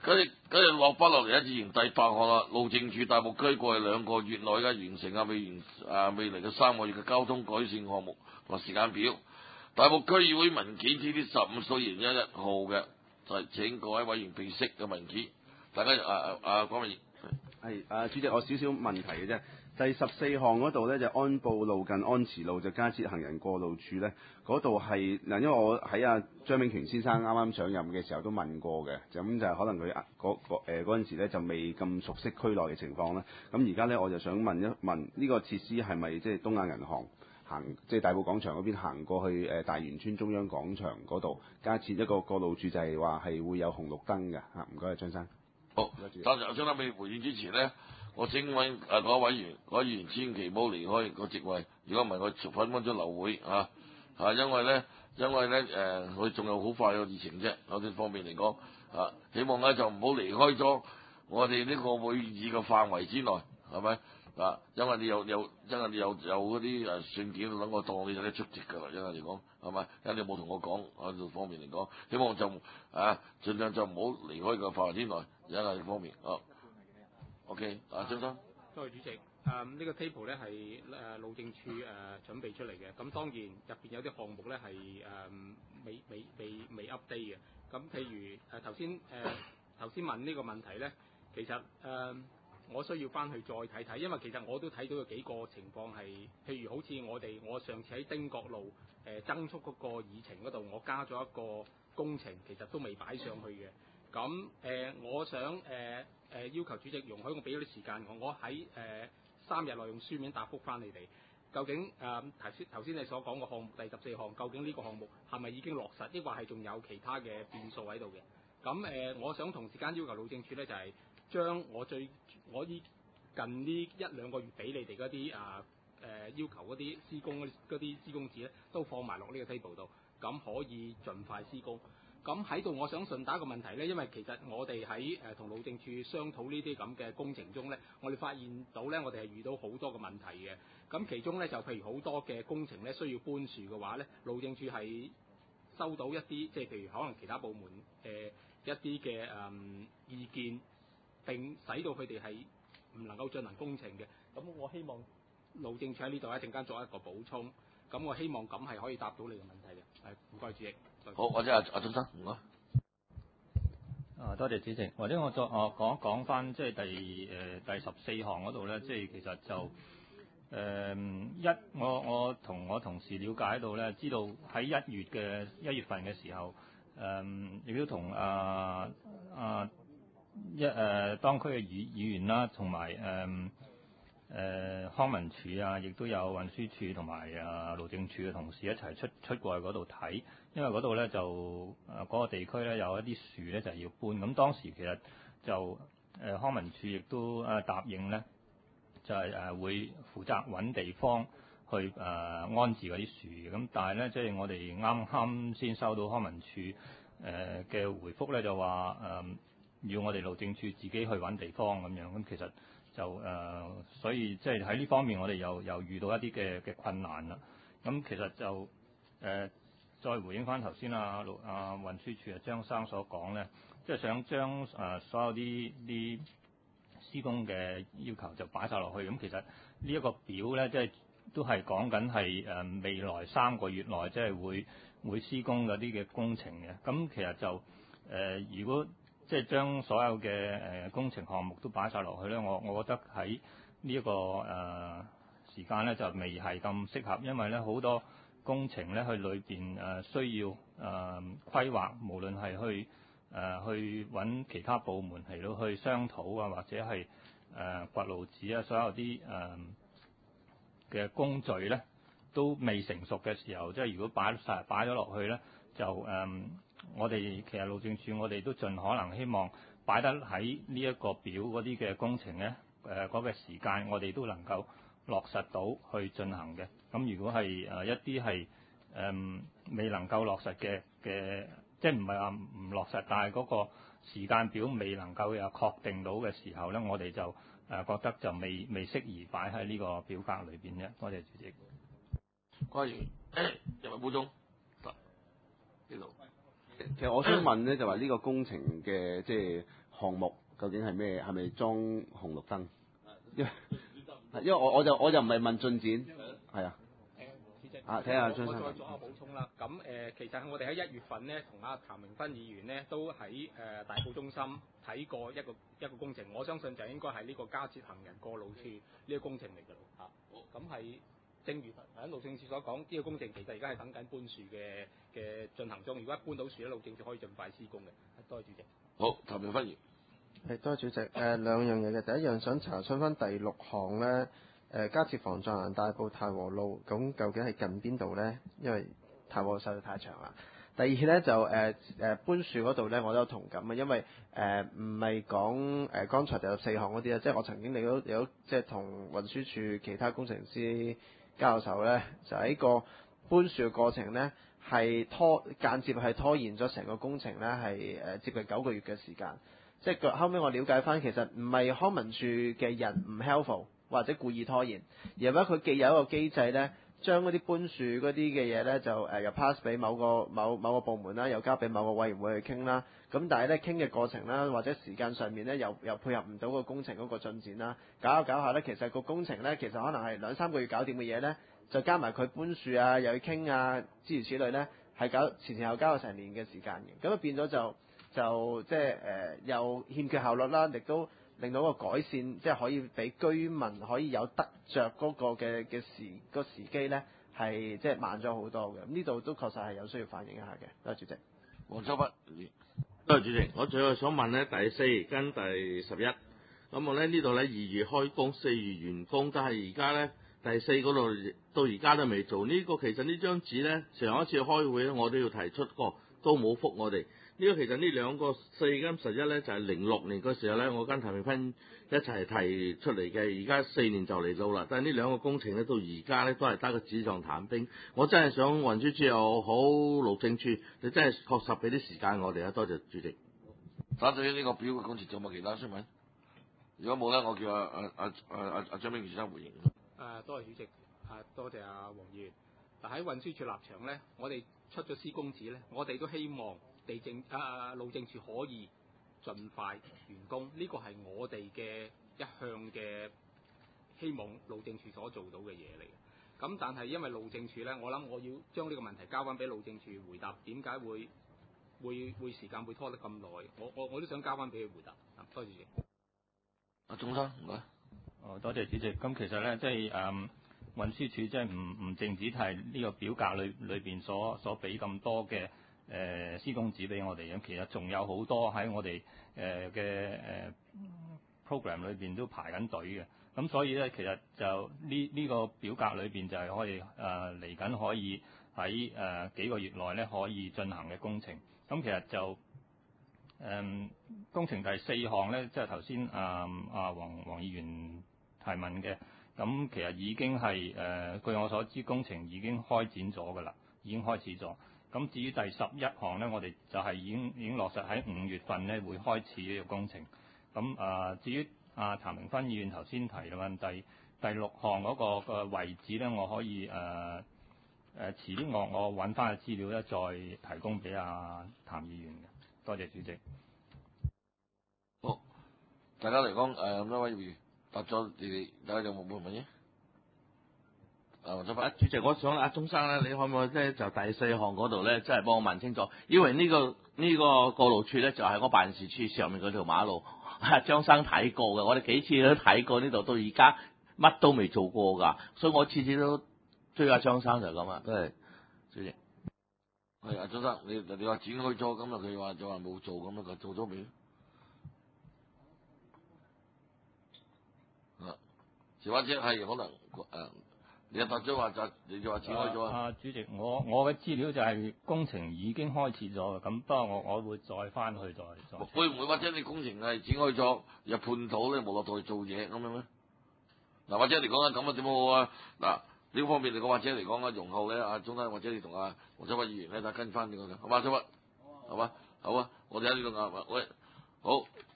嗰日落翻落嚟自然第8項啦。路政署大埔區過去2個月內嘅完成未來嘅3個月嘅交通改善項目同時間表。大埔區議會文件 T.D. 15數2011號嘅就係請各位委員備悉嘅文件。大家講乜嘢？ 係主席，我少少問題嘅啫。第14項嗰度咧就安步路近安慈路就加設行人過路處咧，嗰度係嗱，因為我喺張炳權先生啱啱上任嘅時候都問過嘅，就咁就可能佢嗰陣時咧就未咁熟悉區內嘅情況啦。咁而家咧我就想問一問呢個設施係咪即係東亞銀行行即係大埔廣場嗰邊行過去大元村中央廣場嗰度加設一個過路處，就係話係會有紅綠燈嘅嚇。唔該，張生。 好，但係張生未回應之前咧，我請問嗰位委員千祈唔好離開個席位，如果唔係我分分鐘流會因為咧佢仲有好快嘅議程啫，有啲方面嚟講希望咧就唔好離開咗我哋呢個會議嘅範圍之內，係咪因為你有嗰啲信件等我當你有得出席㗎啦，因為嚟講係咪？因為你冇同我講呢度方面嚟講，希望就盡量就唔好離開個範圍之內，因為方面OK， 張生。 多謝主席。呢個 table 咧係路政署準備出嚟嘅，咁當然入邊有啲項目咧係未 update 嘅。咁譬如頭先問呢個問題咧，其實我需要翻去再睇睇，因為其實我都睇到有幾個情況係，譬如好似我上次喺丁角路增速嗰個議程嗰度，我加咗一個工程，其實都未擺上去嘅。咁我想要求主席容許我俾咗啲時間我喺3日內用書面答覆翻你哋。究竟頭先你所講嘅項目第14項，究竟呢個項目係咪已經落實，抑或係仲有其他嘅變數喺度嘅？咁我想同時間要求路政署咧，就係將我依近呢1-2個月俾你哋嗰啲要求嗰啲施工嗰啲施工紙咧，都放埋落呢個 table 度，咁可以盡快施工。咁喺度，我想順帶一個問題咧，因為其實我哋喺同路政署商討呢啲咁嘅工程中咧，我哋發現到咧，我哋係遇到好多嘅問題嘅。咁其中咧就譬如好多嘅工程咧需要搬樹嘅話咧，路政署係收到一啲即係譬如可能其他部門一啲嘅意見，並使到佢哋係唔能夠進行工程嘅。咁我希望路政署喺呢度一陣間作一個補充。咁我希望咁係可以答到你嘅問題嘅。唔該主席。 好，或者阿張生唔該。 多謝主席。或者我再講一講翻，即係第14項嗰度咧，即係其實就我同我同事了解到咧，知道喺1月份嘅時候，亦都同當區嘅議員啦，同埋康文署亦都有運輸署同埋路政署嘅同事一齊出過去嗰度睇，因為嗰度咧就嗰個地區咧有一啲樹咧就係要搬，咁當時其實就康文署亦都答應咧，就係會負責揾地方去安置嗰啲樹，咁但係咧即係我哋啱啱先收到康文署嘅回覆咧，就話要我哋路政署自己去揾地方咁樣，咁其實就所以即係喺呢方面我哋又遇到一啲嘅困難啦。咁其實就再回應翻頭先運輸署張生所講咧，即係想將所有啲施工嘅要求就擺晒落去。咁其實呢一個表咧，即係都係講緊係未來3個月內即係會施工嗰啲嘅工程嘅。咁其實就如果即係將所有嘅工程項目都擺晒落去咧，我覺得喺呢一個時間咧就未係咁適合，因為咧好多工程咧佢裏邊需要規劃，無論係去揾其他部門嚟到去商討或者係掘路紙所有啲嘅工序咧都未成熟嘅時候，即係如果擺咗落去咧，就我哋其實路政署我哋都盡可能希望擺得喺呢一個表嗰啲嘅工程咧，嗰個時間我哋都能夠落實到去進行嘅。咁如果係一啲係未能夠落實嘅，即係唔係話唔落實，但係嗰個時間表未能夠又確定到嘅時候咧，我哋就覺得就未適宜擺喺呢個表格裏邊啫。多謝主席。 關於入埋補充呢度。 其實我想問咧，就話呢個工程嘅即係項目究竟係咩？係咪裝紅綠燈？因為我就唔係問進展，係啊。 主席， 睇下張生。 我再做下補充啦。咁其實我哋喺1月份咧，同阿譚明芬議員咧都喺大埔中心睇過一個工程，我相信就應該係呢個加設行人過路處呢個工程嚟㗎咯嚇。咁係正如喺路政署所講，呢個工程其實而家係等緊搬樹嘅進行中。如果一搬到樹咧，路政署可以盡快施工嘅。多謝主席。 好，譚明芬議員。 係，多謝主席。兩樣嘢嘅，第一樣想查詢翻第6項咧，加設防撞欄大埔太和路，咁究竟係近邊度咧？因為太和實在太長啦。第二咧就搬樹嗰度咧，我都有同感啊，因為唔係講剛才第14項嗰啲啊，即係我曾經有即係同運輸署其他工程師交手咧，就喺個搬樹嘅過程咧係間接係拖延咗成個工程咧係接近9個月嘅時間。即係後尾我了解翻，其實唔係康文署嘅人唔 helpful 或者故意拖延，而係佢既有一個機制咧，將嗰啲搬樹嗰啲嘅嘢咧就又 pass 俾某個部門啦，又交俾某個委員會去傾啦。咁但係咧傾嘅過程啦，或者時間上面咧又配合唔到個工程嗰個進展啦，搞下咧，其實個工程咧其實可能係2-3個月搞掂嘅嘢咧，就加埋佢搬樹啊，又要傾啊，諸如此類咧，係搞前後交咗成年嘅時間嘅，咁啊變咗就即係又欠缺效率啦，亦都令到個改善，即係可以俾居民可以有得着嗰個嘅時機咧，係即係慢咗好多嘅。咁呢度都確實係有需要反映一下嘅。多謝主席。 黃秋北。 多謝主席。我最後想問咧，第4跟第11，咁我咧呢度咧2月開工，4月完工，但係而家咧第4嗰度到而家都未做。呢個其實呢張紙咧，上一次開會咧我都要提出過，都冇覆我哋。呢個其實呢兩個4跟11咧，就係06年嗰時候咧，我跟譚明芬一齊提出嚟嘅。而家4年就嚟到啦，但係呢兩個工程咧到而家咧都係得個紙上談兵。我真係想運輸署又好，路政署，你真係確實俾啲時間我哋啊！多謝主席。 反對呢個表嘅工程，仲有冇其他新聞？如果冇咧，我叫阿張炳權先生回應。 多謝主席。多謝阿黃議員。嗱喺運輸署立場咧，我哋出咗施工紙咧，我哋都希望路政署可以盡快完工，呢個係我哋嘅一向嘅希望路政署所做到嘅嘢嚟嘅。咁但係因為路政署咧，我諗我要將呢個問題交翻俾路政署回答，點解會時間會拖得咁耐？我都想交翻俾佢回答。多謝主席。 阿鍾生，唔該。 多謝主席。咁其實咧，即係運輸署即係唔淨止係呢個表格裏邊所俾咁多嘅施工紙俾我哋，咁其實仲有好多喺我哋嘅program 裏邊都排緊隊嘅。咁所以咧，其實就呢個表格裏邊就係可以嚟緊可以喺幾個月內咧可以進行嘅工程。咁其實就工程第4項咧，即係頭先黃議員提問嘅。咁其實已經係據我所知，工程已經開展咗㗎啦，已經開始咗。咁至於第11項咧，我哋就係已經落實喺5月份咧會開始呢個工程。咁至於譚明芬議員頭先提嘅問題，第6項嗰個位置咧，我可以遲啲我揾翻嘅資料咧，再提供俾譚議員嘅。多謝主席。 好，大家嚟講咁多位議員答咗你哋，大家有冇問嘢？黃秋北。 主席，我想阿鍾生咧，你可唔可以咧就第4項嗰度咧，真係幫我問清楚，因為呢個過路處咧就係我辦事處上面嗰條馬路，張生睇過嘅，我哋幾次都睇過呢度，到而家乜都未做過㗎，所以我次次都追阿張生就係咁啊，都係主席。 係阿張生，你話展開咗，咁啊佢話就話冇做，咁啊佢做咗未？或者係可能你答咗話你就話展開咗主席，我嘅資料就係工程已經開始咗嘅，咁不過我會再翻去再。 會唔會或者你工程係展開咗，又判土咧冇落到去做嘢咁樣咩？嗱，或者嚟講咁啊點好啊？嗱，呢方面嚟講，或者嚟講容後咧，阿鍾生或者你同阿黃秋北議員咧，跟翻呢個嘅，好嘛？秋北，好嘛？好啊，我哋喺呢度喂，好。